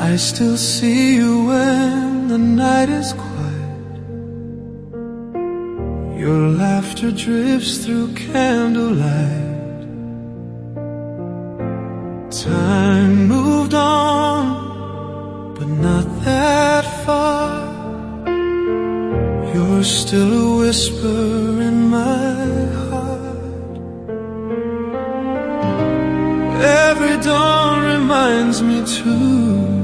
I still see you when the night is quiet. Your laughter drifts through candlelight. Time moved on, but not that far. You're still a whisper in my heart. Every dawn reminds me too.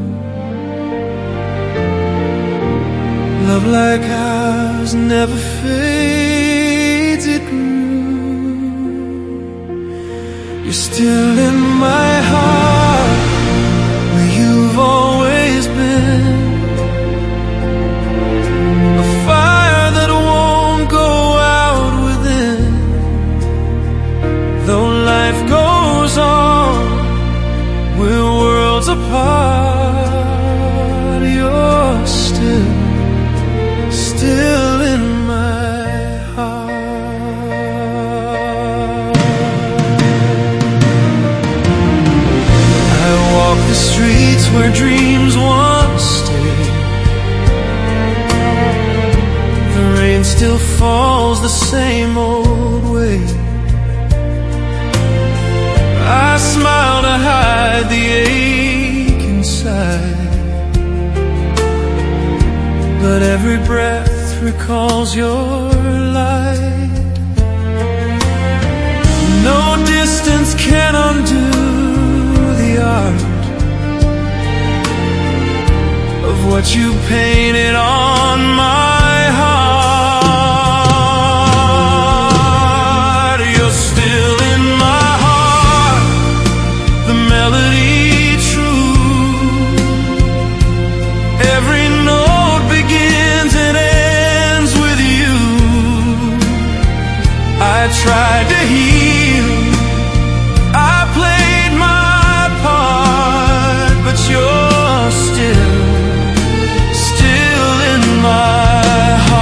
Love like ours never fades, it grew. You're still in my heart, where you've always been. A fire that won't go out within. Though life goes on, we're worlds apart. You're still in my heart. I walk the streets where dreams once stayed. The rain still falls the same old way. I smile to hide the ache inside, but every breath recalls your light. No distance can undo the art of what you painted on my heart. You're still in my heart, the melody true. Every note begins and ends with you. I tried to heal, I played my part, but you're still in my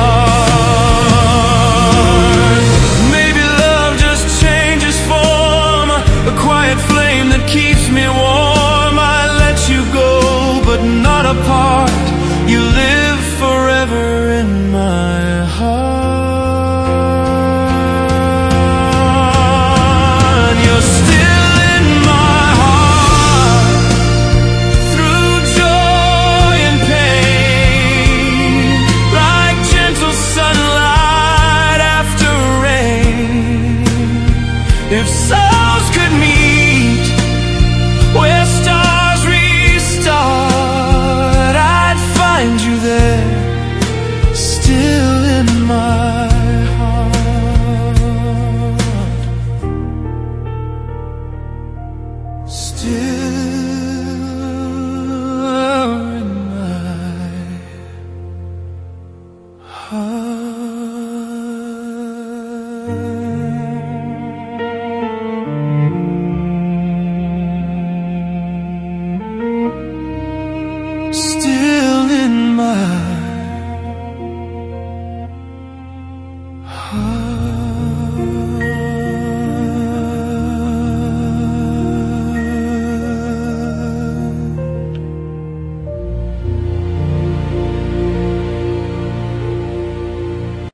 heart. Maybe love just changes form, a quiet flame that keeps me warm. I let you go, but not apart. You live forever in my heart. You're still in my heart, through joy and pain, like gentle sunlight after rain. If souls could meet where stars restart, I'd find you there, still in my heart. Still in my heart. Still in my